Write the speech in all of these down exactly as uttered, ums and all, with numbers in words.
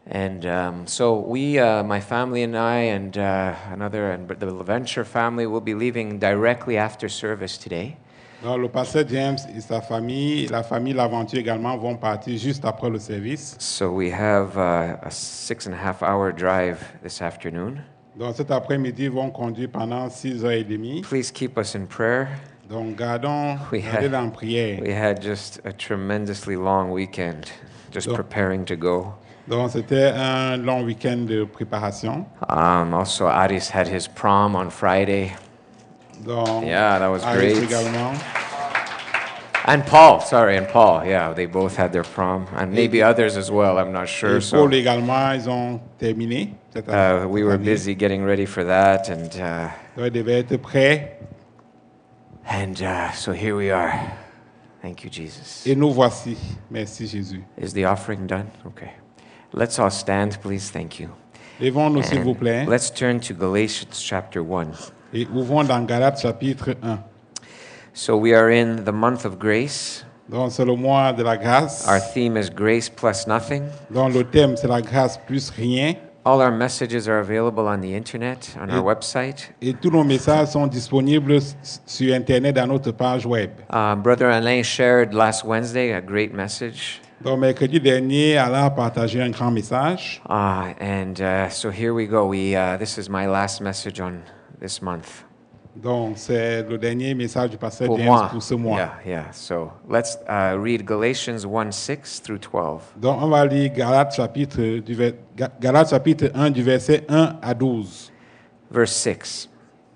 And um, so we, uh, my family and I, and uh, another, and the Venture family will be leaving directly after service today. Donc, le pasteur James et sa famille, la famille L'Aventure également, vont partir juste après le service. So we have uh, a six and a half hour drive this afternoon. Donc, cet après-midi, ils vont conduire pendant six heures trente. Please keep us in prayer. Donc, gardons, We gardez had, en prière. we had just a tremendously long weekend, just Donc- preparing to go. Donc, c'était un long week-end de préparation. Um, also, Aris had his prom on Friday. Donc, Yeah, that was Aris great. également. And Paul, sorry, and Paul, yeah, they both had their prom, and maybe others as well, I'm not sure. Et So Paul également, ils ont terminé cette, uh, we cette were année. busy getting ready for that, and uh, Donc, ils devaient être prêts. and uh, so here we are. Thank you, Jesus. Et nous voici. Merci, Jésus. Is the offering done? Okay. Let's all stand, please. Thank you. Levons-nous, s'il vous And plaît. let's turn to Galatians chapter one. Et ouvrons dans Galates chapitre un. So we are in the month of grace. Donc, c'est le mois de la grâce. Our theme is grace plus nothing. Donc, le thème, c'est la grâce plus rien. All our messages are available on the internet, on our Et- website. Et tous nos messages sont disponibles s- sur Internet dans notre page web. Uh, Brother Alain shared last Wednesday a great message. Donc, mercredi dernier, Alain a partagé un grand message. Uh, and uh, so here we go. We, uh, this is my last message on this month. Donc, c'est le dernier message du pasteur Pour James moi. pour ce mois. Yeah, yeah. So let's uh, read Galatians one six through twelve. Donc, on va lire Galates chapitre, du ver- Ga- Galates chapitre un, du verset un à douze. Verse six.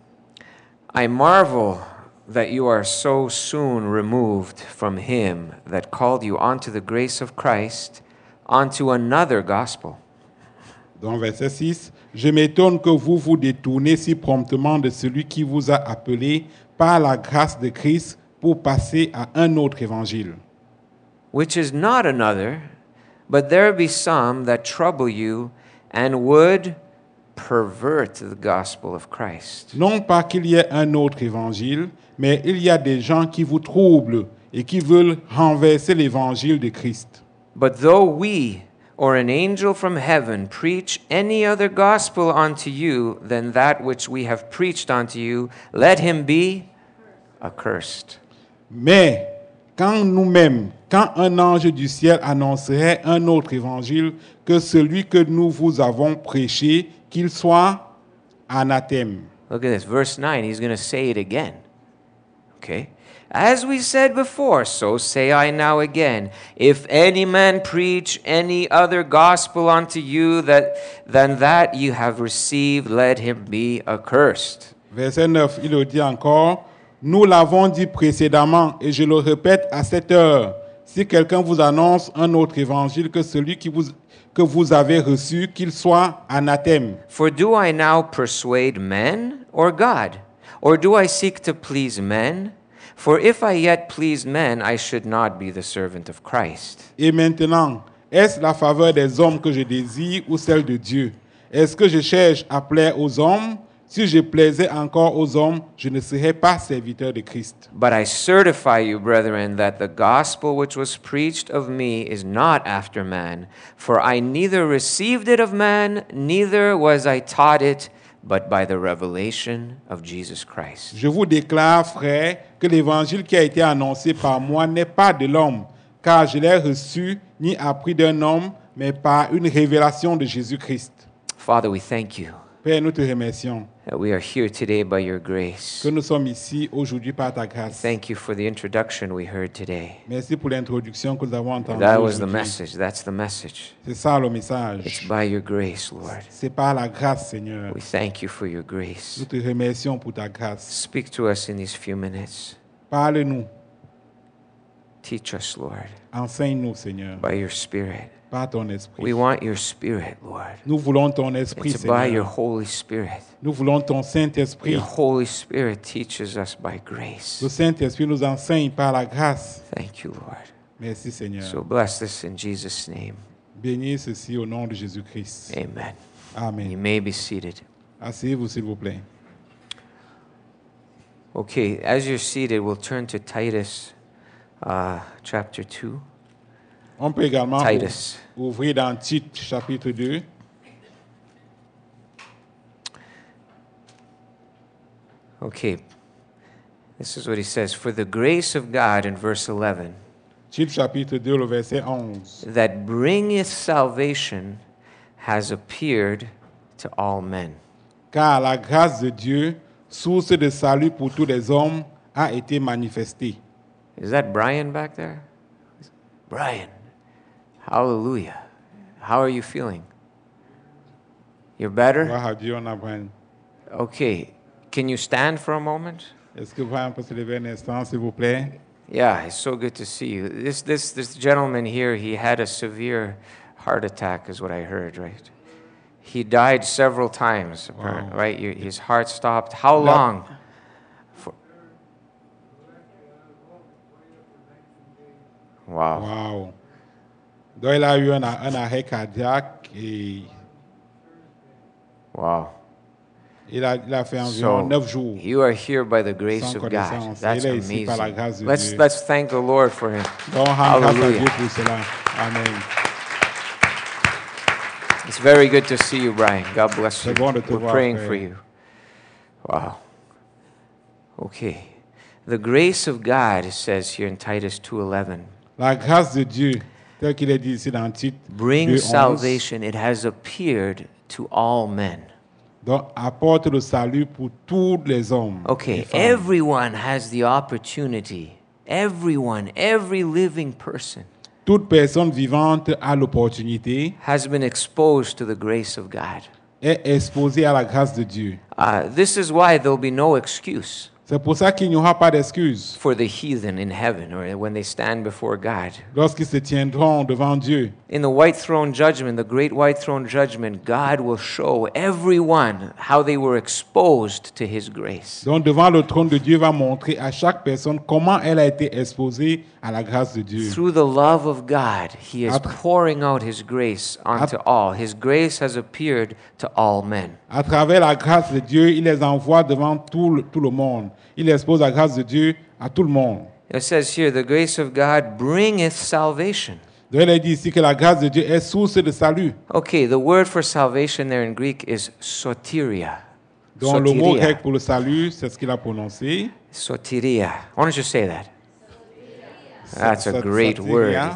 I marvel that you are so soon removed from him that called you onto the grace of Christ, onto another gospel. Donc, verset six. Je m'étonne que vous vous détournez si promptement de celui qui vous a appelé par la grâce de Christ pour passer à un autre évangile. Which is not another, but there be some that trouble you and would pervert the gospel of Christ. Non pas qu'il y ait un autre évangile, mais il y a des gens qui vous troublent et qui veulent renverser l'évangile de Christ. But though we or an angel from heaven preach any other gospel unto you than that which we have preached unto you, let him be accursed. Mais quand nous-mêmes, quand un ange du ciel annoncerait un autre évangile que celui que nous vous avons prêché, qu'il soit anathème. Look at this, verse nine, he's going to say it again. Okay? As we said before, so say I now again. If any man preach any other gospel unto you that, than that you have received, let him be accursed. Verset neuf, il le dit encore, nous l'avons dit précédemment et je le répète à cette heure. Si quelqu'un vous annonce un autre évangile que celui qui vous, que vous avez reçu, qu'il soit anathème. For do I now persuade men or God? Or do I seek to please men? For if I yet pleased men, I should not be the servant of Christ. Et maintenant, est-ce la faveur des hommes que je désire ou celle de Dieu? Est-ce que je cherche à plaire aux hommes? Si je plaisais encore aux hommes, je ne serais pas serviteur de Christ. But I certify you, brethren, that the gospel which was preached of me is not after man. For I neither received it of man, neither was I taught it, but by the revelation of Jesus Christ. Je vous déclare, frères, que l'évangile qui a été annoncé par moi n'est pas de l'homme, car je l'ai reçu ni appris d'un homme, mais par une révélation de Jésus-Christ. Father, we thank you Père, nous te remercions that we are here today by your grace. que nous sommes ici aujourd'hui par ta grâce. Thank you for the introduction we heard today. Merci pour l'introduction que nous avons entendue That was the aujourd'hui. message. That's the message. C'est ça le It's message. by your grace, Lord. C'est par la grâce, Seigneur. We thank you for your grace. Nous te remercions pour ta grâce. Speak to us in these few minutes. Parle-nous, Teach us, Lord, enseigne-nous, Seigneur, by your Spirit. par ton We esprit. want your Spirit, Lord. Nous voulons ton esprit, It's by your Seigneur. Holy Spirit. Nous voulons ton Saint-Esprit. Your Holy Spirit teaches us by grace. Le Saint-Esprit nous enseigne par la grâce. Thank you, Lord. Merci, Seigneur. So bless this in Jesus' name. Bénis ceci au nom de Jésus-Christ. Amen. You Amen. may be seated. Asseyez-vous, s'il vous plaît. Okay, as you're seated, we'll turn to Titus uh, chapter two. On peut également Titus. ou- ouvrir dans Tite chapitre deux. Okay. This is what he says. For the grace of God, in verse eleven, Tite chapitre deux, le verset onze. that bringeth salvation has appeared to all men. Car la grâce de Dieu, source de salut pour tous les hommes, a été manifestée. Is that Brian back there? Brian. Hallelujah. How are you feeling? You're better? Gloire à Dieu, on a Brian. Okay. Can you stand for a moment? Est-ce que Brian peut se lever un instant, s'il vous plaît? Yeah, it's so good to see you. This this this gentleman here, he had a severe heart attack, is what I heard, right? He died several times, apparently, Wow. right? You- His heart stopped. How Yeah. long? For... Wow. Wow. Donc, il a eu un, un arrêt cardiaque et Wow. il a, il a fait environ So neuf jours. you are here by the grace Sans of God. connaissance. That's Il est ici par la grâce amazing. de Let's Dieu. let's thank the Lord for him. Donc, on rend grâce à Hallelujah. Dieu pour cela. Amen. It's very good to see you, Brian. God bless you. C'est bon de te We're voir, praying frère. for you. Wow. Okay. The grace of God, it says here in Titus two eleven, La grâce de Dieu, tel qu'il est dit ici dans Tite brings deux, onze, salvation. It has appeared to all men. donc apporte le salut pour tous les hommes. et Okay, femmes. everyone has the opportunity. Everyone, every living person Toute personne vivante a l'opportunité, has been exposed to the grace of God. est exposée à la grâce de Dieu. Uh, this is why there'll be no excuse C'est pour ça qu'il n'y aura pas d'excuse for the heathen in heaven or when they stand before God. lorsqu'ils se tiendront devant Dieu. In the white throne judgment, the great white throne judgment, God will show everyone how they were exposed to his grace. Donc devant le trône de Dieu va montrer à chaque personne comment elle a été exposée à la grâce de Dieu. Through the love of God, he is At- pouring out his grace onto At- all. His grace has appeared to all men. À travers la grâce de Dieu, il les envoie devant tout le, tout le monde. Il expose la grâce de Dieu à tout le monde. It says here, the grace of God bringeth salvation. Donc il est dit ici que la grâce de Dieu est source de salut. Okay, the word for salvation there in Greek is soteria. Donc le mot Soteria. grec pour le salut, c'est ce qu'il a prononcé. Soteria. Why don't you say that? That's a Sat- great satiria. word.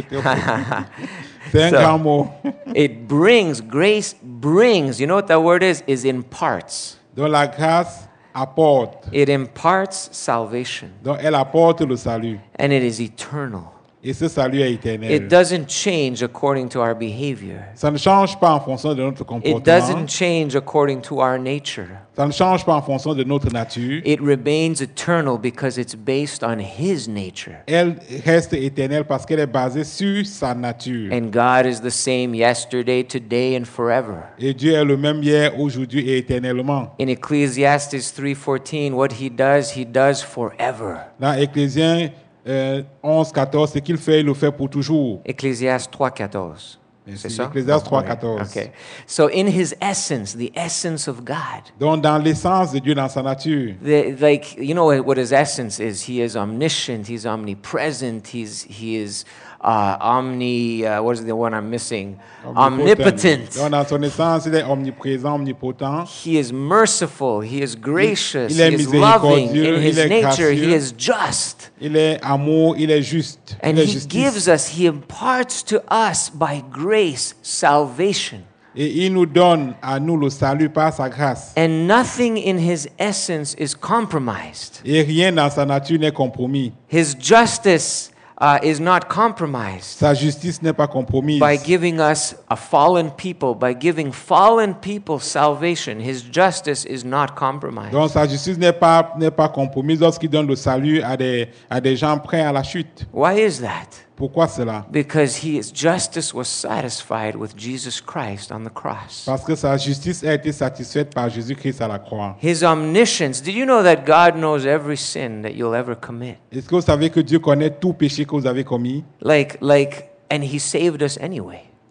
C'est un So- grand mot. It brings, grace brings, you know what that word is? Is imparts. Donc la grâce apporte. It imparts salvation. Donc elle apporte le salut. And it is eternal. Et ce salut est éternel. It doesn't change according to our behavior. Ça ne change pas en fonction de notre It comportement. doesn't change according to our nature. Ça ne change pas en fonction de notre nature. It remains eternal because it's based on His nature. Elle reste éternelle parce qu'elle est basée sur sa nature. And God is the same yesterday, today, and forever. Et Dieu est le même hier, aujourd'hui et éternellement. In Ecclesiastes three fourteen, what He does, He does forever. Dans Éphésiens euh, onze, quatorze, ce qu'il fait, il le fait pour toujours. Ecclésiaste trois quatorze. Merci. C'est ça? Ecclésiaste trois, Okay. quatorze. Okay. So in His essence, the essence of God, Donc, dans l'essence de Dieu, dans sa nature, the, like you know what His essence is. He is omniscient. He's omnipresent. He's He is uh, omni. Uh, what is the one I'm missing? Omnipotent. Donc, dans son essence, il est omniprésent, omnipotent. He is merciful. He is gracious. il est He is loving. miséricordieux, In His il est nature, He gracieux. is just. Il est amour, il est juste. And il est He justice. gives us, He imparts to us by grace salvation. Et il nous donne à nous le salut par sa grâce. And nothing in His essence is compromised. Et rien dans sa nature n'est compromis. His justice uh, is not compromised Sa justice n'est pas compromise. by giving us a fallen people, by giving fallen people salvation. His justice is not compromised. Donc sa justice n'est pas, n'est pas compromise lorsqu'il donne le salut à des, à des gens prêts à la chute. Why is that? Pourquoi cela? Because His justice was satisfied with Jesus Christ on the cross. Parce que sa justice a été satisfaite par Jésus-Christ à la croix. His omniscience. Did you know that God knows every sin that you'll ever commit? Est-ce que vous savez que Dieu connaît tout péché que vous avez commis? Like, like, and He saved us anyway.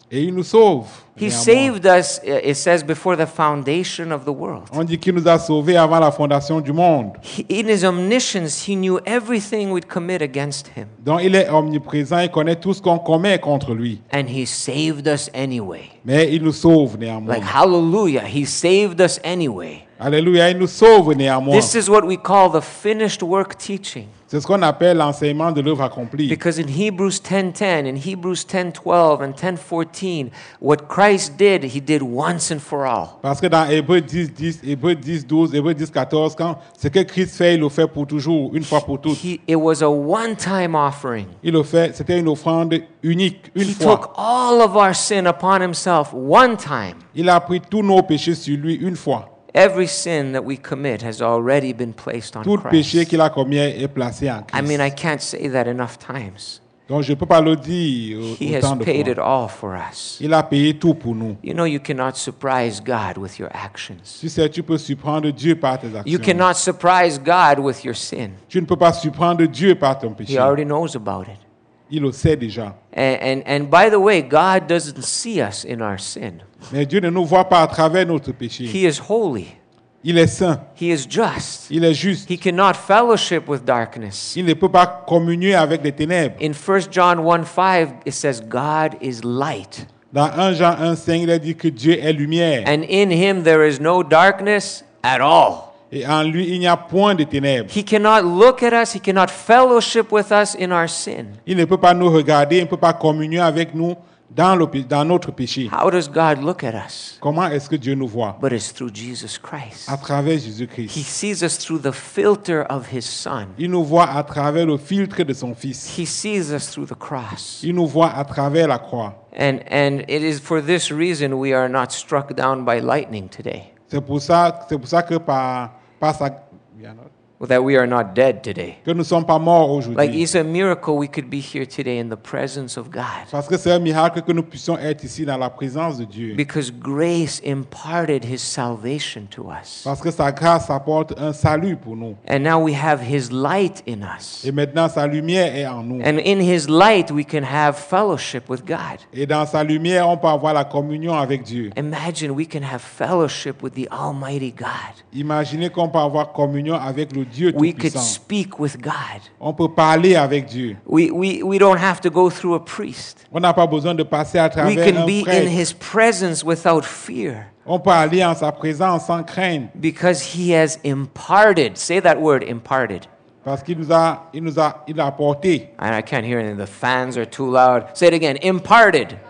Et il nous sauve. He néanmoins. saved us, uh, it says, before the foundation of the world. On dit qu'il nous a sauvés avant la fondation du monde. He, in his omniscience, he knew everything we'd commit against him. Donc il est omniprésent, il connaît tout ce qu'on commet contre lui. And he saved us anyway. Mais il nous sauve néanmoins. Like, hallelujah, he saved us anyway. Alléluia, il nous sauve néanmoins. This is what we call the finished work teaching. C'est ce qu'on appelle l'enseignement de l'œuvre accomplie. Because in Hebrews ten ten, in Hebrews ten twelve, and ten fourteen, what Christ did, he did once and for all. Parce que dans Hébreux dix, dix, Hébreux dix, douze, Hébreux dix, quatorze, quand ce que Christ fait, il le fait pour toujours, une fois pour toutes. He, it was a one-time offering. Il le fait, c'était une offrande unique, une He fois. took all of our sin upon himself one time. Il a pris tous nos péchés sur lui une fois. Every sin that we commit has already been placed on Tout péché Christ. qu'il a commis est placé en I mean, I Christ. can't say that enough times. Donc je ne peux pas le dire He autant has de paid it fois. all for us. Il a payé tout pour nous. You know, you cannot surprise God with your actions. Tu sais, tu peux surprendre Dieu par tes You actions. cannot surprise God with your sin. Tu ne peux pas surprendre Dieu par ton He péché. already knows about it. Il le sait déjà. And, and, and by the way, God doesn't see us in our sin. Mais Dieu ne nous voit pas à travers notre péché. He is holy. Il est saint. He is just. Il est juste. He cannot fellowship with darkness. Il ne peut pas communier avec les ténèbres. In First John one five, it says, God is light. Dans un Jean un cinq, il a dit que Dieu est lumière. And in him there is no darkness at all. Et en lui, il n'y a point de ténèbres. He cannot look at us. He cannot fellowship with us in our sin. Il ne peut pas nous regarder, il ne peut pas communier avec nous dans, le, pé- dans notre péché. How does God look at us? Comment est-ce que Dieu nous voit? But it's through Jesus Christ. À travers He Jésus-Christ. sees us through the filter of his Son. Il nous voit à travers le filtre de son Fils. He sees us through the cross. Il nous voit à travers la croix. And, and it is for this reason we are not struck down by lightning today, C'est pour ça, c'est pour ça que par, par sa, that we are not dead today. que nous ne sommes pas morts Like aujourd'hui. it's a miracle we could be here today in the presence of God. Parce que c'est un miracle que nous puissions être ici dans la présence de Dieu. Because grace imparted his salvation to us. Parce que sa grâce apporte un salut pour nous. And now we have his light in us. Et maintenant, sa lumière est en nous. And in his light we can have fellowship with God. Et dans sa lumière, on peut avoir la communion avec Dieu. Imagine we can have fellowship with the Almighty God. Imaginez qu'on peut avoir communion avec le Dieu We could Tout-Puissant. speak with God. On peut parler avec Dieu. We, we, we don't have to go through a priest. On n'a pas besoin de passer à We travers can un be in prêtre. his presence without fear On peut aller en sa présence sans crainte. because he has imparted. Say that word, imparted. Parce qu'il nous a, il nous a, il a apporté. And I can't hear anything. The fans are too loud. Say it again, imparted.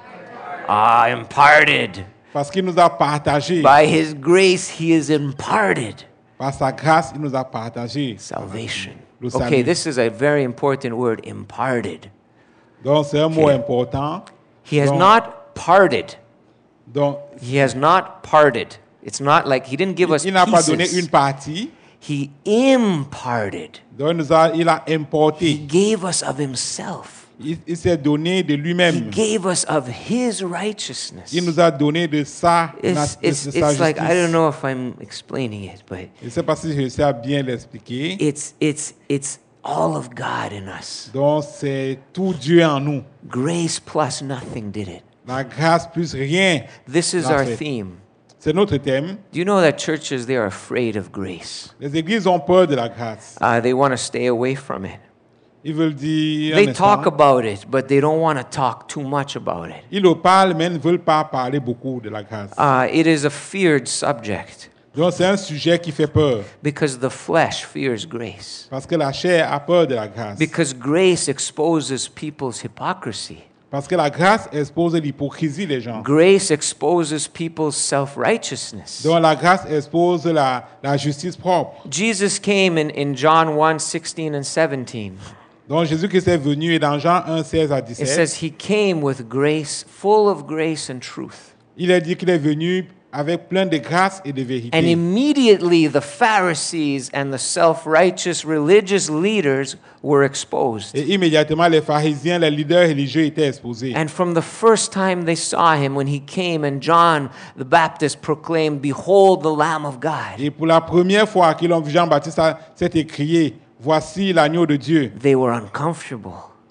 Ah, imparted. Parce qu'il nous a partagé. By his grace, he is imparted Par sa grâce, il nous a partagé. salvation. Le Okay, salut. this is a very important word, imparted. Donc c'est un mot Okay. important. He has Donc- not parted. Donc He has not parted. It's not like he didn't give us il n'a pas donné une pieces. partie. He imparted. Donc il, nous a, il a He importé. gave us of himself. Il, il s'est donné de He lui-même. gave us of his righteousness. Il nous a donné de sa, It's, na- de it's, sa it's like, I don't justice. know if I'm explaining it, but Je ne sais pas si je sais à bien l'expliquer. it's, it's, it's all of God in us. Donc c'est tout Dieu en nous. Grace plus nothing did it. La grâce plus rien. This is That's our it. theme. C'est notre thème. Do you know that churches, they are afraid of grace? Les églises ont peur de la grâce. Uh, they want to stay away from it. Ils veulent dire. They un talk instant, about it, but they don't want to talk too much about it. Ils le parlent, mais ils ne veulent pas parler beaucoup de la grâce. Uh, it is a feared subject Donc c'est un sujet qui fait peur. because the flesh fears grace. Parce que la chair a peur de la grâce. Because grace exposes people's hypocrisy. Parce que la grâce expose l'hypocrisie des gens. Grace exposes people's self-righteousness. Donc la grâce expose la, la justice propre. Jesus came in, in John one, sixteen and seventeen. Donc Jésus-Christ est venu et dans Jean un, seize à It dix-sept, says he came with grace, full of grace and truth. il a dit qu'il est venu avec plein de grâce et de And vérité. immediately the Pharisees and the self-righteous religious leaders were exposed. Et immédiatement, les pharisiens, les leaders religieux étaient exposés. And from the first time they saw him, when he came and John the Baptist proclaimed, "Behold the Lamb of God," Et pour la première fois qu'ils ont vu Jean-Baptiste a- s'est écrié, voici l'agneau de Dieu. they were uncomfortable.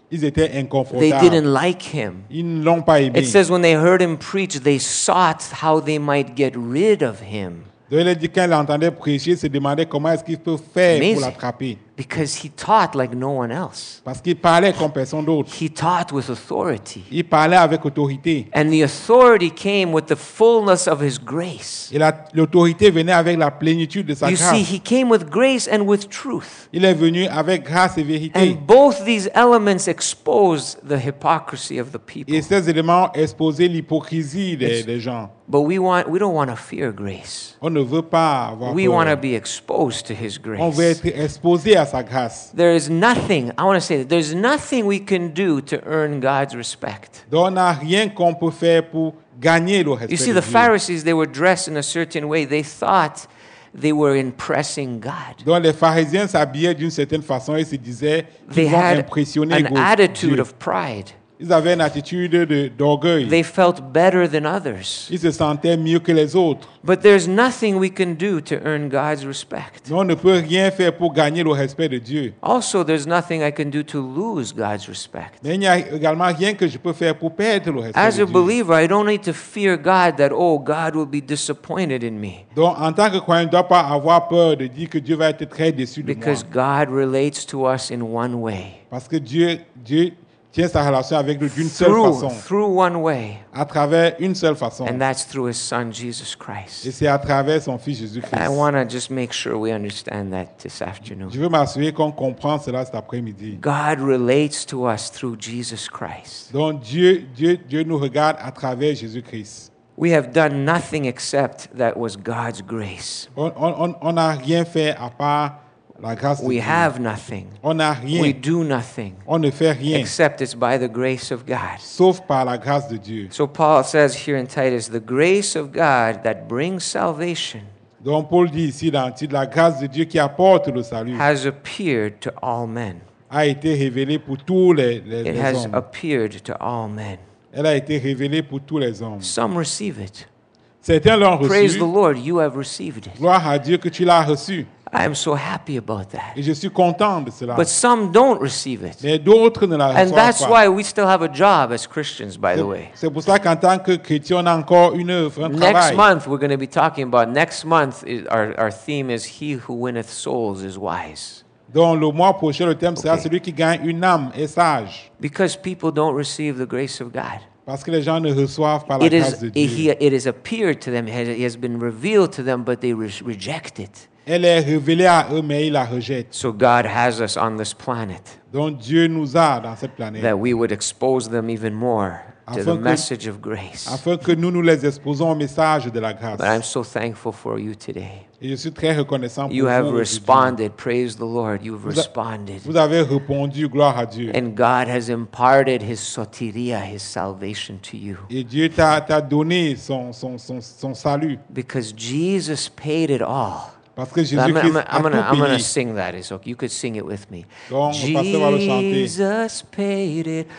Ils étaient They inconfortables. didn't like him. Ils ne l'ont pas aimé. It says when they heard him preach, they sought how they might get rid of him. Donc il a dit quand il entendait prêcher, il se demandait comment est-ce qu'il peut faire Amazing. pour l'attraper. Because he taught like no one else. Parce qu'il parlait comme personne d'autre. He taught with authority. Il parlait avec autorité. And the authority came with the fullness of his grace. Et la- l'autorité venait avec la plénitude de sa You see, grâce. he came with grace and with truth. Il est venu avec grâce et vérité. And both these elements expose the hypocrisy of the people. Et ces éléments exposaient l'hypocrisie des, des gens. But we want we don't want to fear grace. On ne veut pas avoir We want to peur. be exposed to his On veut grace. être exposé à sa grâce. There is nothing, I want to say that there's nothing we can do to earn God's respect. Donc on n'a rien qu'on peut faire pour gagner le respect You see, de the Dieu. Pharisees, they were dressed in a certain way. They thought they were impressing God. Donc les pharisiens s'habillaient d'une certaine façon et se disaient They qu'ils vont had impressionner an Go- attitude Dieu. of pride. Ils avaient une attitude de- d'orgueil. They felt better than others. Ils se sentaient mieux que les autres. But there's nothing we can do to earn God's respect. Mais on ne peut rien faire pour gagner le respect de Dieu. Also, there's nothing I can do to lose God's respect. Mais il n'y a également rien que je peux faire pour perdre le respect As de a Dieu. believer, I don't need to fear God that, oh, God will be disappointed in me. Donc, en tant que croyant, on ne doit pas avoir peur de dire que Dieu va être très déçu de moi. Because God relates to us in one way. Parce que Dieu, Dieu tient sa relation avec nous d'une seule Through, façon, through one way. à travers une seule façon. And that's through his son, Jesus Et Christ. c'est à travers son Fils Jésus-Christ. I want to just make sure we understand that this afternoon. Je veux m'assurer qu'on comprend cela cet après-midi. God relates to us through Jesus Christ. Donc, Dieu, Dieu, Dieu nous regarde à travers Jésus-Christ. We have done nothing except that was God's grace. On on- on n'a rien fait à part la grâce de We Dieu. have nothing. On n'a We rien. do nothing. On ne fait rien, Except it's by the grace of God. sauf par la grâce de Dieu. So Paul says here in Titus, the grace of God that brings salvation Donc, Paul dit ici dans le titre, la grâce de Dieu qui apporte le salut has appeared to all men. a été révélée pour tous les, les- It les has hommes. appeared to all men. Elle a été révélée pour tous les hommes. Some receive it. Certains l'ont Praise reçu. the Lord, you have received it. Gloire à Dieu que tu l'as reçu. I am so happy about that. Et je suis content de cela. But some don't receive it. Mais d'autres ne la And reçoivent that's pas. why we still have a job as Christians, by the way. C'est pour ça qu'en tant que chrétien, on a encore une œuvre, un Next travail. month, we're going to be talking about, next month, is, our, our theme is He who winneth souls is wise. Donc le mois prochain, le thème sera Ok. celui qui gagne une âme est sage. Because people don't receive the grace of God. Parce que les gens ne reçoivent pas la It grâce is, de it, Dieu. he, it has appeared to them, it has, it has been revealed to them, but they re- reject it. Elle est révélée à eux, mais ils la rejettent. So God has us on this planet Donc Dieu nous a dans cette planète. that we would expose them even more to the Afin que- message of grace. Afin que nous nous les exposons au message de la grâce. But I'm so thankful for you today. Et je suis très reconnaissant pour You vous. have aujourd'hui. responded. Praise the Lord. You've Vous a- responded. Vous avez répondu, gloire à Dieu. And God has imparted His soteria, His salvation to you. Et Dieu t'a t'a donné son, son, son, son salut. Because Jesus paid it all. Parce que I'm, Jésus-Christ I'm, a I'm gonna, I'm tout gonna payé. sing that. It's okay. You could sing it with me. Donc, le pasteur va le chanter. Jesus paid it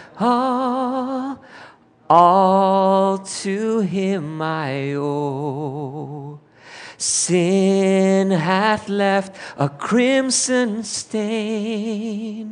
all. All to Him I owe. Sin hath left a crimson stain.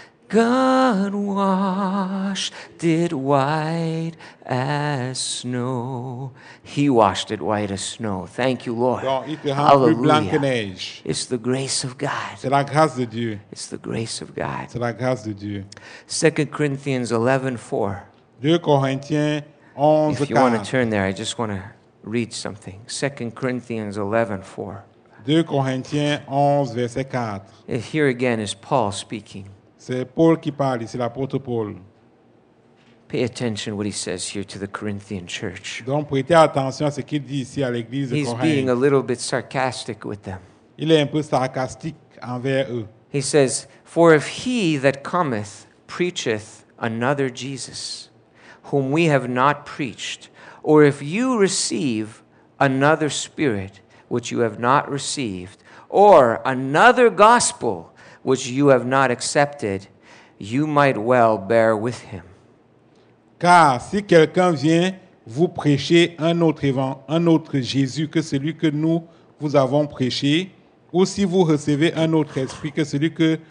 God washed it white as snow. He washed it white as snow. Thank you, Lord. Donc, il te rend plus blanc que Hallelujah. neige. It's the grace of God. C'est la grâce de Dieu. It's the grace of God. C'est la grâce de Dieu. Second Corinthians eleven four. deux Corinthiens onze, If you want to quatre. turn there, I just want to read something. Second Corinthians eleven four. deux Corinthiens onze, verset quatre. Here again is Paul speaking. C'est Paul qui parle ici, l'apôtre Paul. Pay attention what he says here to the Corinthian church. Donc, prêtez attention à ce qu'il dit ici à l'église de He's being a Corinthe. little bit sarcastic with them. Il est un peu sarcastique envers eux. He says, For if he that cometh preacheth another Jesus, whom we have not preached, or if you receive another spirit which you have not received, or another gospel which you have not accepted, you might well bear with him. Car si quelqu'un vient vous prêcher un autre, évan- un autre Jésus que celui que nous vous avons prêché, ou si vous recevez un autre esprit que celui que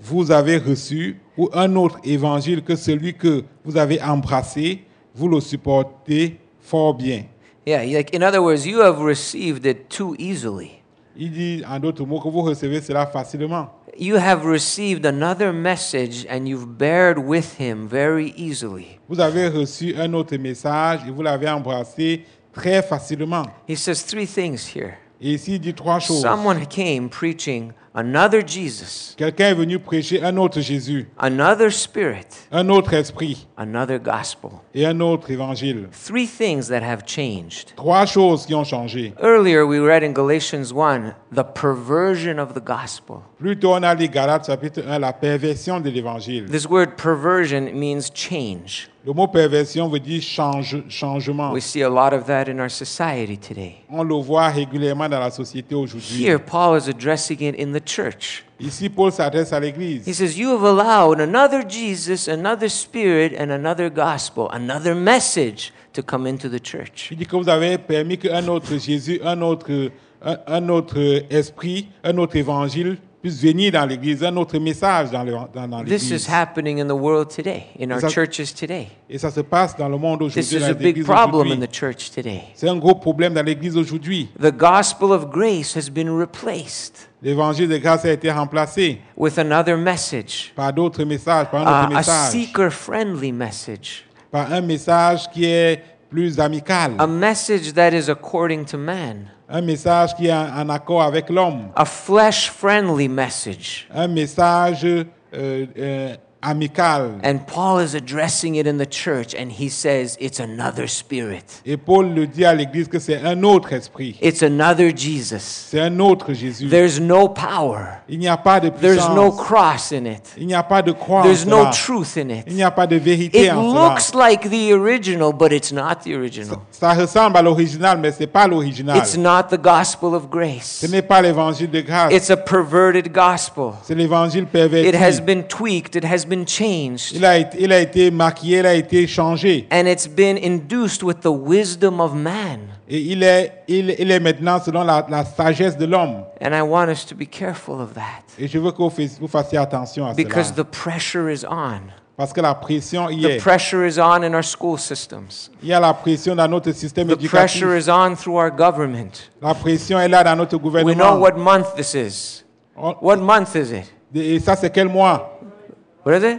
vous avez reçu ou un autre évangile que celui que vous avez embrassé, vous le supportez fort bien. Yeah, like in other words, you have received it too easily. Il dit en d'autres mots que vous recevez cela facilement. You have received another message and you've bared with him very easily. Vous avez reçu un autre message et vous l'avez embrassé très facilement. He says three things here. Et ici, il dit trois choses. Someone came preaching another Jesus, Quelqu'un est venu prêcher un autre Jésus, another spirit, un autre esprit another gospel. et un autre évangile. Three things that have changed. Trois choses qui ont changé. Earlier we read in Galatians one, the perversion of the gospel. Plus tôt, on a lu Galates chapitre un, la perversion de l'évangile. This word perversion means change. Le mot perversion veut dire change, changement. We see a lot of that in our society today. On le voit régulièrement dans la société aujourd'hui. Here, Paul is addressing it in the church. Ici, Paul s'adresse à He l'Église. says, you have allowed another Jesus, another spirit, and another gospel, another message to come into the church. Il dit que vous avez permis qu'un autre Jésus, un autre, un, un autre esprit, un autre évangile puisse venir dans l'Église, un autre message dans, le- dans, dans This is l'Église. happening in the world today, in our Is that- churches today. Et ça se passe dans le monde This aujourd'hui, is dans a big l'Église problem in aujourd'hui. the church today. C'est un gros problème dans l'Église aujourd'hui. The gospel of grace has been replaced L'évangile de grâce a été remplacé with another message, par d'autres messages, par un uh, autre a message, seeker-friendly message, par un message qui est plus amical, a message that is according to man, un message qui est en, en accord avec l'homme, a flesh-friendly message. un message euh, euh, amical. And Paul is addressing it in the church, and he says it's another spirit. Et Paul le dit à l'Église que c'est un autre esprit, It's another Jesus. c'est un autre Jésus. There's no power. Il n'y a pas de There's no puissance, cross in it. il n'y a pas de croix en There's no cela. truth in it. Il n'y a pas de vérité It en cela. looks like the original, but it's not the original. Ça ressemble à l'original, mais ce n'est pas l'original. It's not the gospel of Ce grace. n'est pas l'évangile de grâce, It's a perverted gospel. c'est l'évangile It has perverti. been tweaked, it has been changed, Il a, été, il a été maquillé, il a été changé. and it's been induced with the wisdom of man. Et il est, il, il est maintenant selon la, la sagesse de l'homme. And I want us to be careful of that Et je veux que vous fassiez, vous fassiez attention à because cela. the pressure is on. Parce que la pression y The est. pressure is on in our school systems. Il y a la pression dans notre système The éducatif. pressure is on through our government. La pression est là dans notre We know gouvernement. what month this is. On- What month is it? Et ça, c'est quel mois? What is it?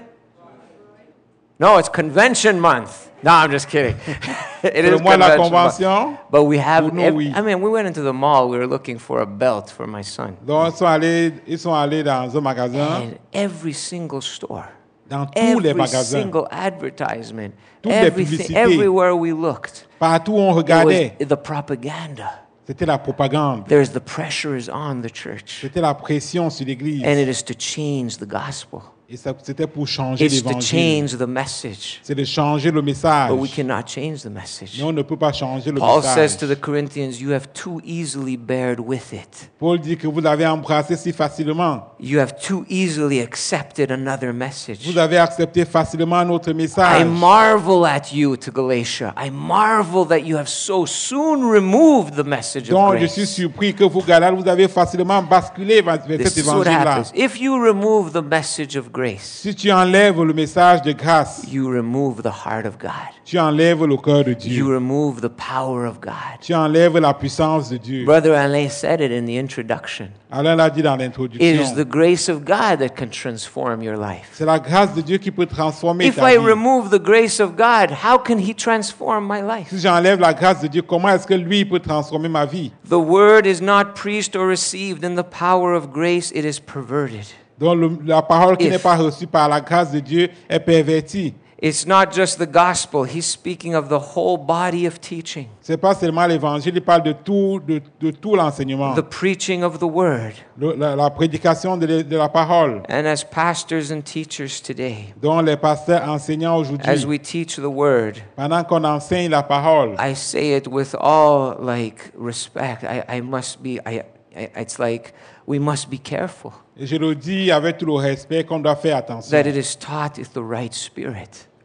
No, it's convention month. No, I'm just kidding. It C'est le is mois de la convention month. convention. But we have, Pour nous, ev- oui. I mean, we went into the mall, we were looking for a belt for my son. Donc, ils sont allés, ils sont allés dans un magasin, And every single store, dans tous les every magasins, single advertisement, Toutes les everything, publicités. everywhere we looked, partout où on it was regardait, the propaganda. c'était la propagande. There's the pressure is on the church. C'était la pression sur l'Église. And it is to change the gospel. Et ça- c'était pour changer It's to l'évangile. change the message. C'est de changer le message. But we cannot change the message. Mais on ne peut pas changer le Paul message. says to the Corinthians, you have too easily bared with it. Paul dit que vous avez embrassé si facilement. You have too easily accepted another message. Vous avez accepté facilement un autre I message. marvel at you, to Galatia. I marvel that you have so soon removed the message of Donc, je suis grace. surpris que vous, Galates, vous avez facilement basculé vers vers This cet is what évangile-là. happens. If you remove the message of grace, Si tu enlèves le message de grâce, you remove the heart of God. tu enlèves le cœur de You Dieu. remove the power of God. Tu enlèves la puissance de Dieu. Brother Alain said it in the introduction. Alain l'a dit dans It is l'introduction. the grace of God that can transform your life. C'est la grâce de Dieu qui peut transformer If ta I vie. remove the grace of God, how can He transform my life? Si j'enlève la grâce de Dieu, comment est-ce que lui peut transformer ma vie? The word is not preached or received in the power of grace, it is perverted. Donc le- la parole qui If- n'est pas reçue par la grâce de Dieu est pervertie. It's not just the gospel, he's speaking of the whole body of teaching, C'est pas seulement l'évangile, il parle de tout, de, de tout l'enseignement, the preaching of the word. Le- la, la prédication de, la- de la parole. And as pastors and teachers today, dont les pasteurs enseignants as aujourd'hui, we teach the word, pendant qu'on enseigne la parole, I say it with all like respect. I, I must be, I, I, it's like we must be careful. et je le dis avec tout le respect qu'on doit faire attention, That it is taught with the right spirit.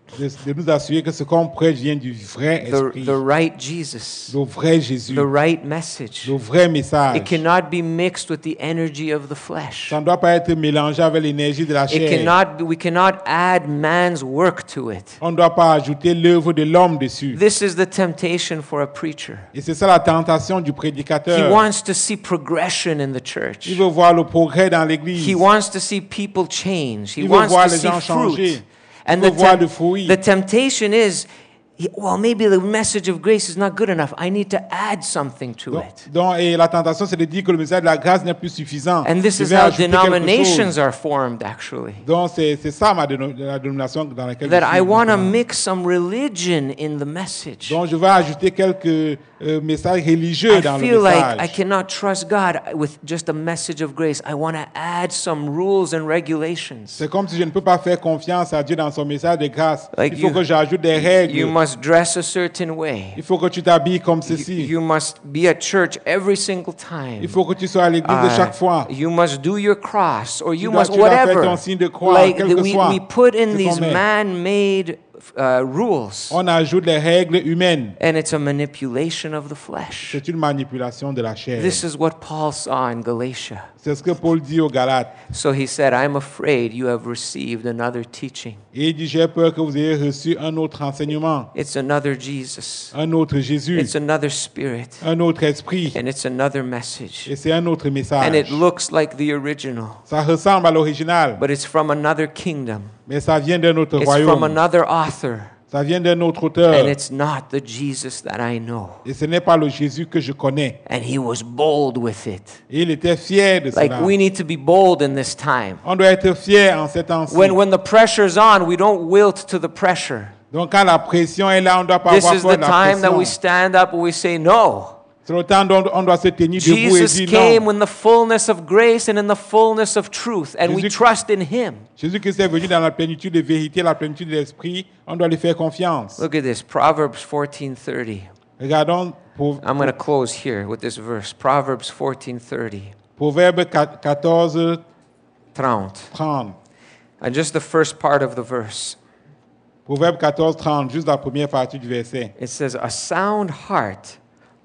de, de nous assurer que ce qu'on prêche vient du vrai the, esprit, the right Jesus, le vrai Jésus, the right message. le vrai message. It cannot be mixed with the energy of the flesh. Ça ne doit pas être mélangé avec l'énergie de la It chair. cannot, we cannot add man's work to it. On ne doit pas ajouter l'œuvre de l'homme dessus. This is the temptation for a preacher. Et c'est ça la tentation du He prédicateur. wants to see progression in the church. Il veut voir le progrès dans l'église. He wants to see people change. He Il veut wants voir to les see gens changer. fruit. And Il the, veut voir temp- le fruit. the temptation is, he- well, maybe the message of grace is not good enough. I need to add something to Donc, it. donc, et la tentation, c'est de dire que le message de la grâce n'est plus suffisant. And this Je is vais how ajouter quelque denominations chose. are formed, actually. Donc, c'est c'est ça ma déno- la dénomination dans laquelle That je suis. I want to maintenant. mix some religion in the message. Donc, je vais ajouter quelques euh, messages religieux I dans le feel like I message. cannot trust God with just a message of grace. I want to add some rules and regulations. C'est comme si je ne peux pas faire confiance à Dieu dans son message de grâce. Like Il faut you- que j'ajoute des règles. You must dress a certain way. Il faut que tu t'habilles comme You, ceci. you must be at church every single time. Il faut que tu sois à l'église de Uh, chaque fois. You must do your cross, or you dois- must tu dois faire whatever. ton signe de croix, Like quel the- que we, soit we put in ce qu'on these met. man-made uh, rules, On ajoute les règles humaines. and it's a manipulation of the flesh. C'est une manipulation de la chair. This is what Paul saw in Galatia. C'est ce que Paul dit aux Galates. So he said, I'm afraid you have received another teaching. Et il dit, j'ai peur que vous ayez reçu un autre enseignement, It's another Jesus. un autre Jésus, It's another spirit. un autre esprit. And it's another message. Et c'est un autre message. And it looks like the original, Ça ressemble à l'original, but it's from another kingdom. mais ça vient d'un autre It's from royaume. another author. Ça vient d'un autre auteur. And it's not the Jesus that I know. Et ce n'est pas le Jésus que je connais. And he was bold with it. Et il était fier de Like cela. we need to be bold in this time. On doit être fier en ces temps-ci. When, when the pressure's on, we don't wilt to the pressure. Donc quand la pression est là, on ne doit pas This avoir is peur the de la time that we pression. stand up and we say, no. C'est le temps dont on doit se tenir debout et Jesus dire came non. in the fullness of grace and in the fullness of truth, and we Jésus- trust in him. Jésus-Christ est venu dans la plénitude de vérité, la plénitude de l'esprit. On doit lui faire confiance. Look at this, Proverbs fourteen thirty. Regardons Pro- I'm going to close here with this verse, Proverbs fourteen thirty. Proverbe quatorze, thirty. trente. And just the first part of the verse. Proverbe quatorze, trente, juste la première partie du verset. It says, a sound heart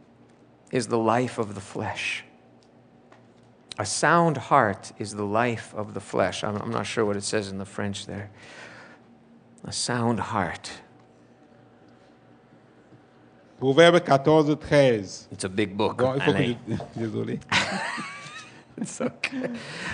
is the life of the flesh. A sound heart is the life of the flesh. I'm, I'm not sure what it says in the French there. A sound heart. Proverbe quatorze, treize. It's a big book. Bon, il faut que Alain. je... Désolé. It's okay.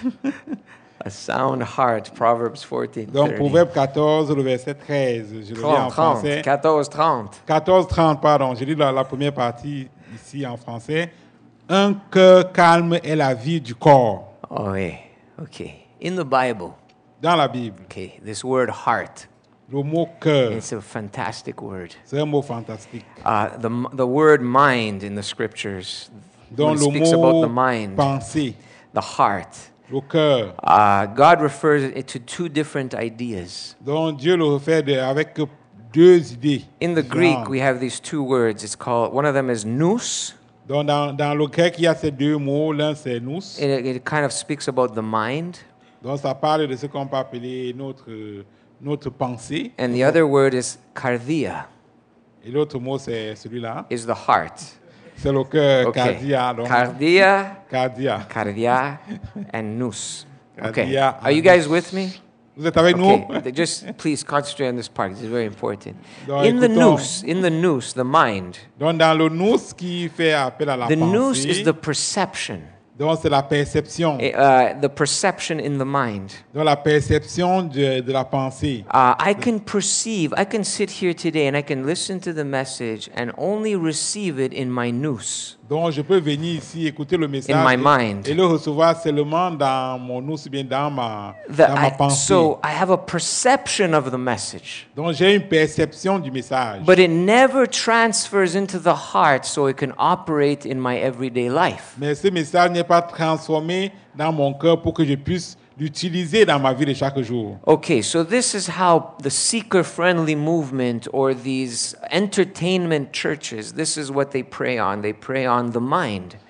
A sound heart, Proverbs fourteen Donc, thirty. Proverbe quatorze, le verset treize. Je le lis en trente, trente, français. quatorze, trente. quatorze, trente, pardon. Je lis la, la première partie ici en français. Un cœur calme est la vie du corps. Oh, yeah. Okay. In the Bible, Dans la Bible, okay, this word heart, le mot cœur, it's a fantastic word. c'est un mot fantastique. Uh, the, the word mind in the scriptures, when Donc, it le speaks about mot the mind, pensée, the heart, le cœur. uh, God refers it to two different ideas. Donc, Dieu le refait de- avec deux idées. In the différentes. Greek, we have these two words. It's called, one of them is nous. Donc, dans, dans le grec, il y a ces deux mots. L'un, c'est nous. It, it kind of speaks about the mind. Donc, ça parle de ce qu'on peut appeler notre, notre pensée. And the other word is cardia, Et l'autre mot, c'est celui-là. is the heart. C'est le cœur Okay. cardia. Donc, Cardia, cardia. cardia, and nous. Okay. Cardia Are you and guys nous. with me? Vous êtes avec Okay. nous? th- Just please concentrate on this part. This is very important. Donc, In the écoutons. nous, in the nous, the mind, Donc, dans le nous qui fait appel à la the nous pensée, is the perception. donc c'est la perception. Uh, the perception in the mind. Donc, la perception de, de la pensée. Uh, I can perceive, I can sit here today and I can listen to the message and only receive it in my nous. Donc, je peux venir ici écouter le message In my et- mind. et le recevoir seulement dans mon nous, ou bien dans ma, The, dans ma I, pensée. so I have a perception of the message, Donc, j'ai une perception du message. but it never transfers into the heart so it can operate in my everyday life. Mais ce message n'est pas transformé dans mon cœur pour que je puisse l'utiliser dans ma vie de chaque jour. Okay, so this is how the seeker-friendly movement or these entertainment churches, this is what they prey on. They prey on the mind.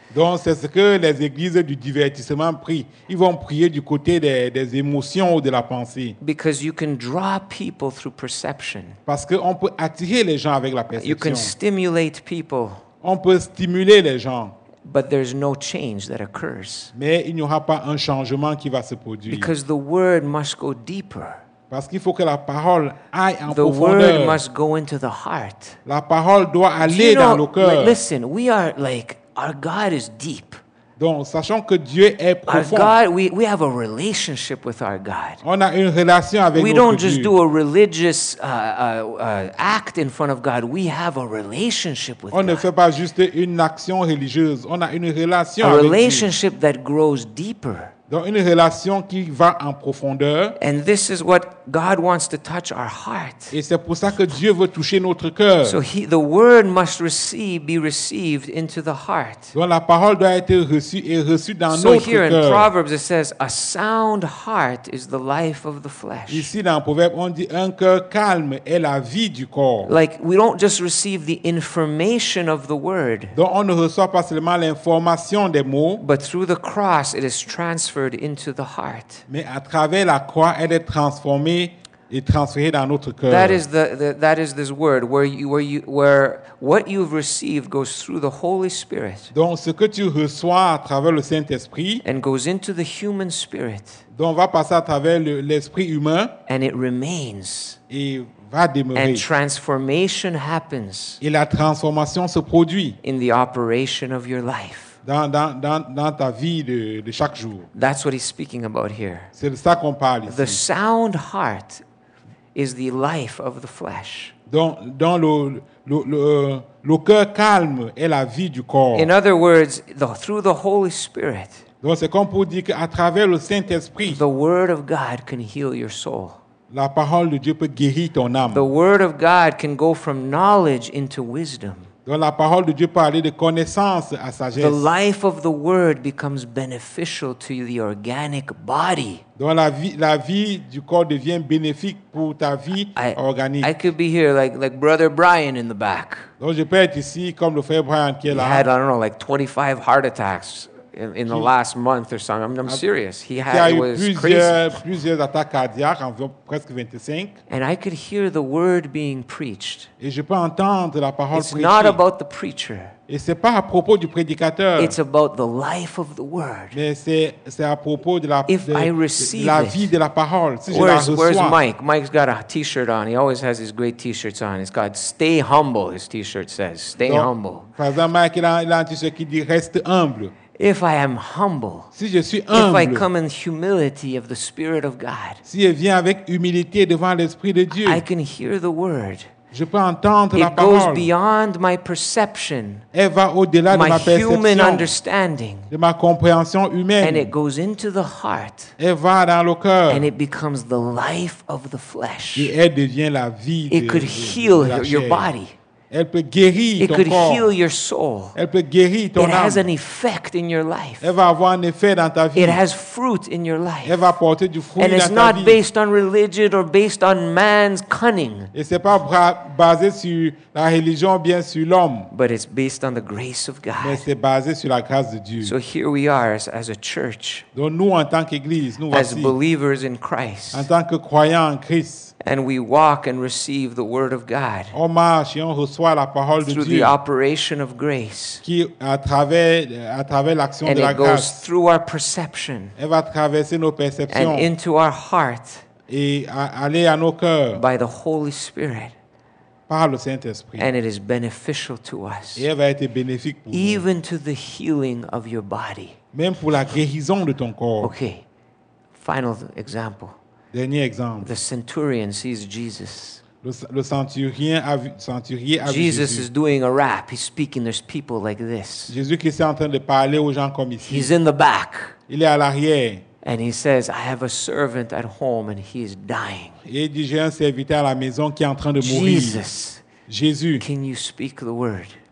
Donc, c'est ce que les églises du divertissement prient. Ils vont prier du côté des, des émotions ou de la pensée. Because you can draw people through perception. Parce qu'on peut attirer les gens avec la You can perception. stimulate people, On peut stimuler les gens. but there's no change that occurs. Mais il n'y aura pas un changement qui va se produire. Because the word must go deeper. Parce qu'il faut que la parole aille en The word profondeur. must go into the heart. La parole doit Do you aller dans know, le cœur. li- listen, we are like, our God is deep. Donc, sachant que Dieu est Our profond. God, we, we have a relationship with our God. On a une relation avec We notre don't just Dieu. do a religious uh, uh, uh, act in front of God. We have a relationship with On ne God. fait pas juste une action religieuse. On a une relation A avec Dieu. relationship that grows deeper. Donc, une relation qui va en profondeur. And this is what God wants to touch our heart. Et c'est pour ça que Dieu veut toucher notre cœur. So he, the word must receive, be received into the heart. Donc, la parole doit être reçue et reçue dans So notre here in cœur. Proverbs it says, a sound heart is the life of the flesh. Ici, dans le Proverbe, on dit un cœur calme est la vie du corps. Like we don't just receive the information of the word, Donc, on ne reçoit pas seulement l'information des mots, but through the cross it is transferred into the heart. mais à travers la croix, elle est transformée et transférée dans notre cœur. That is the, the that is this word where you where you where what you've received goes through the Holy Spirit Donc, ce que tu reçois à travers le Saint-Esprit, and goes into the human spirit, donc va passer à travers le- l'esprit humain and it remains, et va demeurer. and transformation happens Et la transformation se produit in the operation of your life. dans, dans, dans, dans ta vie de, de chaque jour. That's what he's speaking about here. C'est de ça qu'on parle The ici. sound heart is the life of the flesh. Donc, dans le, le, le, le cœur calme est la vie du corps. In other words, the, through the Holy Spirit, Donc, c'est comme pour dire qu'à travers le Saint-Esprit, the Word of God can heal your soul. la parole de Dieu peut guérir ton âme. The Word of God can go from knowledge into wisdom. Donc, la parole de Dieu peut aller de connaissance à sagesse. The life of the Word becomes beneficial to the organic body. Donc, la vie, la vie du corps devient bénéfique pour ta vie I, organique. I could be here like, like Brother Brian in the back. Donc, je peux être ici comme le frère Brian qui est He là. had, I don't know, like twenty-five heart attacks in, in the He- last month or something. I'm, I'm serious. He qui a had, it eu was crazy. plusieurs, plusieurs attaques cardiaques, environ presque vingt-cinq. And I could hear the Word being preached. Et je peux entendre la parole It's prêchée. not about the preacher. Et ce n'est pas à propos du prédicateur, It's about the life of the Word. mais c'est c'est à propos de la, If de- I de receive la it. vie de la parole. Si je la Where's, where's reçois, Mike? Mike's got a T-shirt on. He always has his great T-shirts on. It's got "Stay humble." His T-shirt says, "Stay donc, humble." par exemple, Mike, il a, il a un t-shirt qui dit « Reste humble If I am humble, ». Si je suis if I humble, come in humility of the Spirit of God, si je viens avec humilité devant l'Esprit de Dieu, I can hear the Word. je peux entendre la It goes parole. beyond my perception, Elle va au-delà de my ma human perception, understanding, de ma compréhension and humaine. it goes into the heart, Elle va dans le cœur and it becomes the life of the flesh. et elle devient la vie de, It could de- heal de la your, your chair. body. Elle peut guérir It ton could corps. heal your soul. Elle peut guérir ton It has âme. an effect in your life. Elle va avoir un effet dans ta vie. It has fruit in your life. Elle va porter du fruit And it's dans ta not vie. based on religion or based on man's cunning, Et c'est pas bra- basé sur la religion ou bien sur l'homme, but it's based on the grace of mais God. c'est basé sur la grâce de Dieu. So here we are as, as a church, Donc nous, en tant qu'Église, nous as voici, believers in en Christ, tant que croyants en Christ, and we walk and receive the Word of God on marche et on reçoit la parole de through Dieu the operation of grace. qui, à travers, à travers l'action And de la it goes grâce, through our perception elle va traverser nos perceptions and into our heart et à- aller à nos cœurs by the Holy Spirit. par le Saint-Esprit. And it is beneficial to us, Et elle va être bénéfique pour vous, even to the healing of your body. même pour la guérison de ton corps. Okay, final example. Dernier exemple, The centurion sees Jesus. le, le centurion a vu, centurier a vu Jesus Jésus. is doing a rap. He's speaking. There's people like this. Jésus qui est en train de parler aux gens comme ici. He's in the back. Il est à l'arrière And he says, I have a servant at home and he is dying. et il dit, j'ai un serviteur à la maison qui est en train de mourir. Jesus, Jésus, can you speak the word?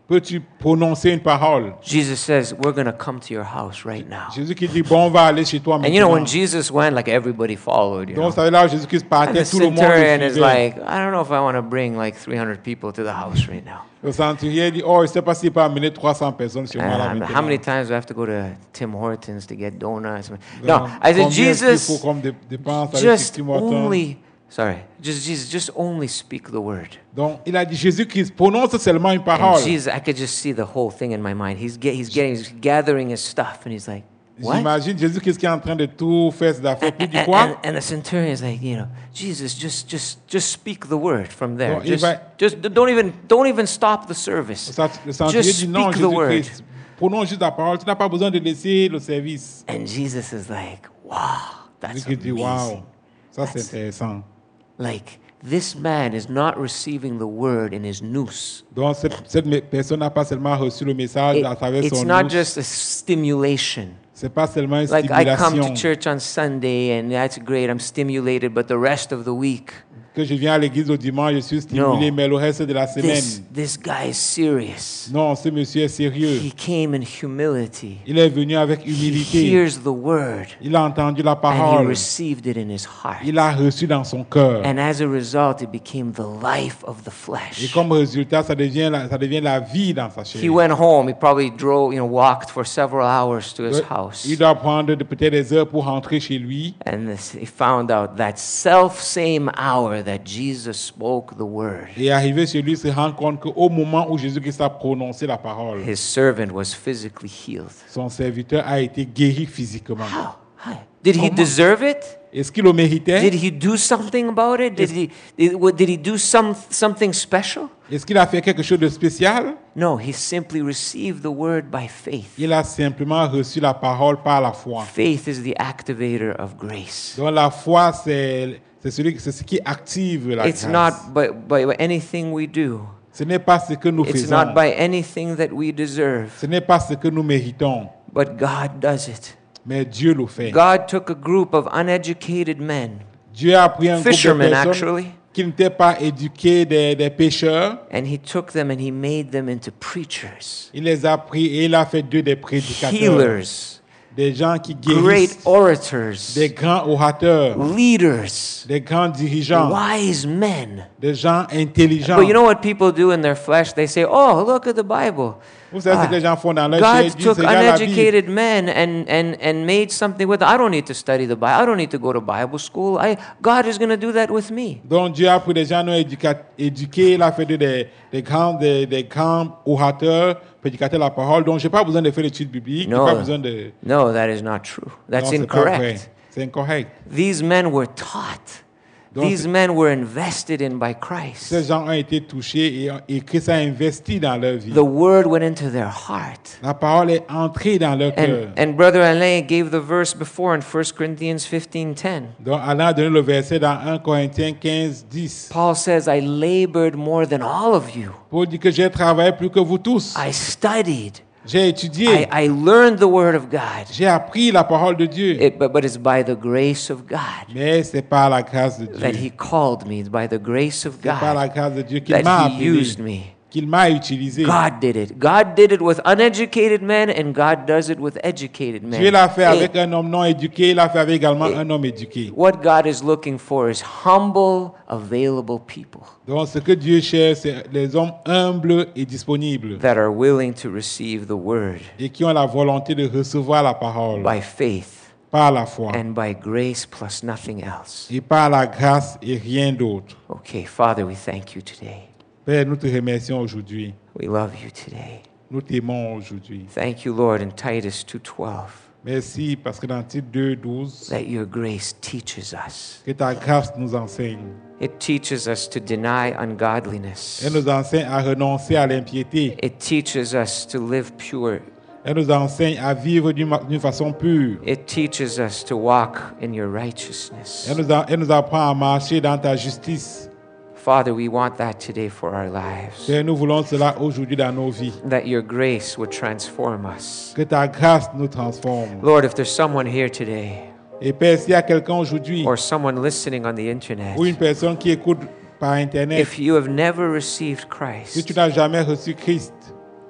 peux-tu prononcer une parole? Jesus says, we're going to come to your house right now. Jésus qui dit, bon, on va aller chez toi And you know, when maintenant. Jesus went, like everybody followed, you know. Donc, ça veut dire là, Jésus-Christ And partait, the tout le monde centurion le is suivait. like, I don't know if I want to bring like three hundred people to the house right now. Le centurion dit, oh, je ne sais pas s'il peut amener trois cents personnes chez moi là And maintenant. how many times do I have to go to Tim Hortons to get donuts? Donc, No, I said, combien est-ce qu'il faut Jesus, comme dé- dépense aller chez just Tim Hortons? only, sorry, just Jesus, just only speak the word. Donc, il a dit, Jésus-Christ prononce seulement une And parole. Jesus, I could just see the whole thing in my mind. He's get, he's getting, he's gathering his stuff, and he's like, what? J'imagine Jésus-Christ qui est en train de tout faire ses affaires. Puis il dit And, quoi? and, and the centurion is like, you know, Jesus, just, just, just speak the word from there. Donc, il Just, va- just don't even, don't even stop the service. Le centurion Just dit, non, speak the word. Jésus-Christ, prononce juste la parole. Tu n'as pas besoin de laisser le service. And Jesus is like, wow, that's Jésus-Christ dit, amazing. waouh, ça c'est That's- intéressant. Like, this man is not receiving the word in his nous. Donc, cette, cette me- personne n'a pas seulement reçu le message It- à travers it's son not nous. just a stimulation. C'est pas seulement une Like, I come stimulation. to church on Sunday and that's great, I'm stimulated, but the rest of the week, Que je viens à l'église au dimanche, je suis stimulé, No. mais le reste de la semaine, this, this guy is serious. non, ce monsieur est sérieux. He came in humility. Il est venu avec He humilité. hears the word Il a entendu la and he parole. received it in his heart. Il a reçu dans son cœur. And as a result, it became the life of the Et flesh. comme résultat, ça devient la, ça devient la vie dans sa chair. He went home. He probably drove, you know, walked for several hours to his Euh, house. Il doit prendre de- peut-être des heures pour rentrer chez lui. And this, he found out that self same hour that Jesus spoke the word, Et arrivé chez lui, il se rend compte qu'au moment où Jésus-Christ a prononcé la parole, his servant was physically healed. son serviteur a été guéri physiquement. How? How? Did he Comment? deserve it? Est-ce qu'il le méritait? Did he do something about it? Did he, did, what- did he do some, something special? Est-ce qu'il a fait quelque chose de spécial? No, he simply received the word by faith. Il a simplement reçu la parole par la foi. Faith is the activator of grace. Donc la foi, c'est c'est celui- c'est ce qui active la It's grâce. not by, by anything we do. Ce n'est pas ce que nous It's faisons. not by anything that we deserve. Ce n'est pas ce que nous méritons, But God does it. mais Dieu le fait. God took a group of uneducated men, Dieu a pris un groupe de fishermen personnes actually, qui n'étaient pas éduqués, des, des pécheurs. and he took them and he made them into preachers, Il les a pris et il a fait d'eux des prédicateurs. healers, Des gens qui great guérissent. orators, Des grands orateurs. leaders, Des grands dirigeants. wise men. Des gens intelligents. But you know what people do in their flesh? They say, oh, look at the Bible. Vous savez ce Ah, que les gens font dans leur chair? God Ils disent, took regarde la Bible. uneducated men and, and, and made something with them. I don't need to study the Bible. I don't need to go to Bible school. I, God is going to do that with me. Donc Dieu a pris des gens non éduca- éduqués, il a fait d'eux des, des, grands, des, des grands orateurs, prédicateurs de la parole. Donc je n'ai pas besoin de faire l'étude biblique, je n'ai No. pas besoin de... No, that is not true. That's Non, c'est pas vrai. incorrect. C'est incorrect. These men were taught. Donc, These c'est- men were invested in by Ces Christ. gens ont été touchés et, et Christ a investi dans leur vie. The word went into their heart. La parole est entrée dans leur cœur. And, and Brother Alain gave the verse before in First Corinthians fifteen ten. Donc Alain a donné le verset dans un Corinthiens quinze, dix. Paul says, I labored more than all of you. Pour dire que j'ai travaillé plus que vous tous. I studied. J'ai I, étudié. I learned the word of God. J'ai appris la parole de Dieu. It, but, but it's by the grace of God Mais c'est par la grâce de that Dieu. He called me, by the grace of C'est par la God grâce de Dieu qu'il m'a that He appelé, used me. qu'il m'a utilisé. God did it. God did it with uneducated men, and God does it with educated men. Dieu l'a fait Hey, avec un homme non éduqué, il l'a fait avec également un homme éduqué. what God is looking for is humble, available people Donc ce que Dieu cherche, c'est les hommes humbles et disponibles that are willing to receive the word et qui ont la volonté de recevoir la parole by faith par la foi and by grace plus nothing else. et par la grâce et rien d'autre. Okay, Father, we thank you today. Père, nous te remercions aujourd'hui. We love you today. Nous t'aimons aujourd'hui. Thank you, Lord, in Titus two twelve, Merci parce que dans Tite deux, douze, that your grace teaches us. que ta grâce nous enseigne. It teaches us to deny ungodliness. Elle nous enseigne à renoncer à l'impiété. It teaches us to live pure. Elle nous enseigne à vivre d'une ma- d'une façon pure. It teaches us to walk in your righteousness. Elle nous, a- elle nous apprend à marcher dans ta justice. Father, we want that today for our lives. Père, nous voulons cela aujourd'hui dans nos vies. That your grace would transform us. Que ta grâce nous transforme. Lord, if there's someone here today Et Père, s'il y a quelqu'un aujourd'hui or someone listening on the internet, ou une personne qui écoute par Internet, if you have never received si Christ, tu n'as jamais reçu Christ,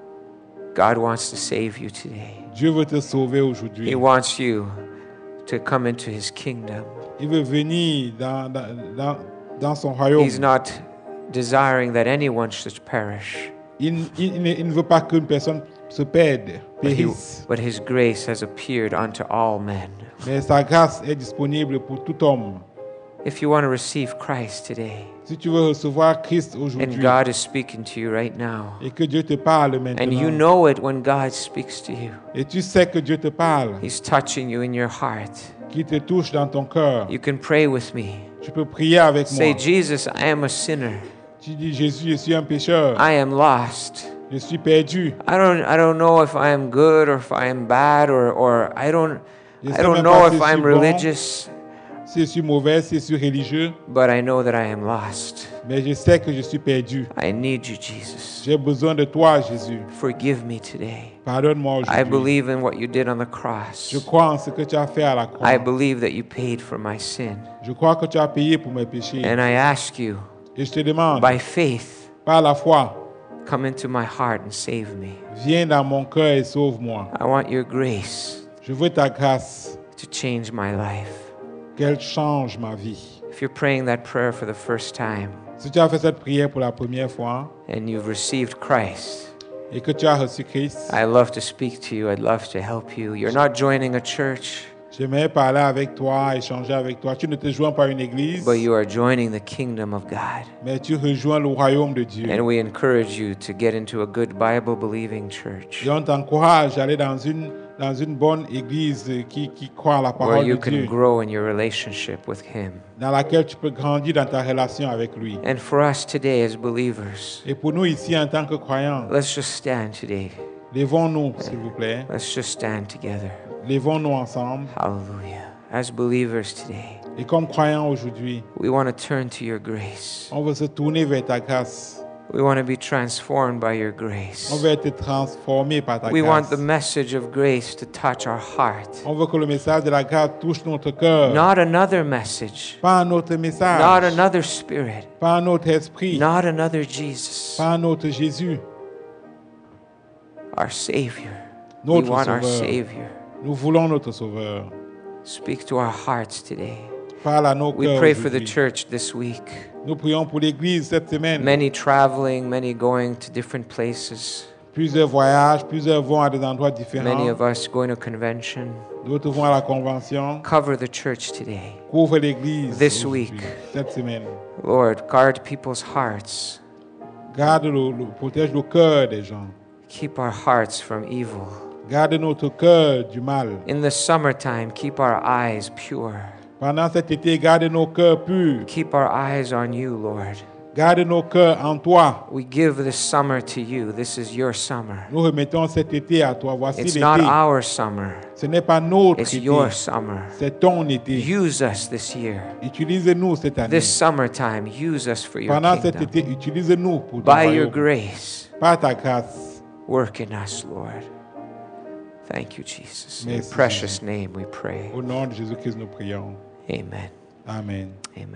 God wants to save you today. Dieu veut te sauver aujourd'hui. He wants you to come into his kingdom. Il veut venir dans, dans, dans, dans son royaume. He's not desiring that anyone should perish, Il, il- il ne, il ne veut pas qu'une personne se perde, but, he, périsse. but his grace has appeared unto all men. Mais sa grâce est disponible pour tout homme. If you want to receive Christ today, Si tu veux recevoir Christ and aujourd'hui God is speaking to you right now, et que Dieu te parle and maintenant, you know it when God speaks to you, et tu sais que Dieu te parle, he's touching you in your heart, qu'il te touche dans ton cœur, you can pray with me. tu peux prier avec Say, moi. Jesus, I am a sinner. Tu dis, Jésus, je suis un pécheur, I am lost. je suis perdu. I don't I don't know if I am good or if I am bad or or I don't Je I sais don't même know pas if si je suis I'm bon, religious, si je suis mauvais, si je suis religieux, but I know that I am lost. mais je sais que je suis perdu. I need you, Jesus. J'ai besoin de toi, Jésus. Forgive me today. Pardonne-moi I aujourd'hui. believe in what you did on the cross. Je crois en ce que tu as fait à la croix. I believe that you paid for my sin. Je crois que tu as payé pour mes péchés. And I ask you, Et je te demande, by faith, par la foi, come into my heart and save me. viens dans mon cœur et sauve-moi. I want your grace Je veux ta grâce, to change my life. qu'elle change ma vie. If you're praying that prayer for the first time Si tu as fait cette prière pour la première fois and you've received Christ, et que tu as reçu Christ, I love to speak to you. I'd love to help you. You're not joining a church, j'aimerais parler avec toi, échanger avec toi. Tu ne te joins pas à une église, but you are joining the kingdom of God. mais tu rejoins le royaume de Dieu. And we encourage you to get into a good Bible believing church Et on t'encourage à aller dans une, dans une bonne église qui, qui croit à la where parole de you can Dieu, grow in your relationship with Him. dans laquelle tu peux grandir dans ta relation avec lui. And for us today as believers, Et pour nous ici, en tant que croyants, let's just stand today. levons-nous, s'il vous plaît. Let's just stand together. Levons-nous ensemble. Hallelujah. As believers today, Et comme croyants aujourd'hui, we want to turn to your grace. on veut se tourner vers ta grâce. We want to be transformed by your On grace. veut être transformé par ta We want grâce. the message of grace to touch our heart. On veut que le message de la grâce touche notre cœur. Not another message, Pas un autre message. not another spirit, Pas un autre esprit. not another Jesus. Pas un autre Jésus. Our Savior. We Notre want our Sauveur. Savior. Nous voulons notre Sauveur. Speak to our hearts today. Parle à nos We cœurs pray for the aujourd'hui. church this week. Nous prions pour l'Église cette semaine. Many traveling, many going to different places. Plusieurs voyages, plusieurs vont à des endroits Many différents. of us going to convention. D'autres vont à la convention. Cover the church today. Couvre l'Église This aujourd'hui, week. cette semaine. Lord, guard people's hearts. Garde le, le- protège le cœur des gens. Keep our hearts from evil. Garde notre cœur du mal. In the summertime, keep our eyes pure. Pendant cet été, garde nos cœurs purs. Keep our eyes on you, Lord. Garde nos cœurs en toi. We give this summer to you. This is your summer. Nous remettons cet été à toi. Voici It's l'été. not our summer, Ce n'est pas notre it's été. your summer. C'est ton été. Use us this year. Utilise-nous cette année. This summertime, use us for your Pendant cet kingdom. été, utilise-nous pour ton By your royaume. grace, Par ta grâce. work in us, Lord. Thank you, Jesus. In your Merci, precious name we pray. Au nom de Jésus-Christ, nous prions. Amen. Amen. Amen.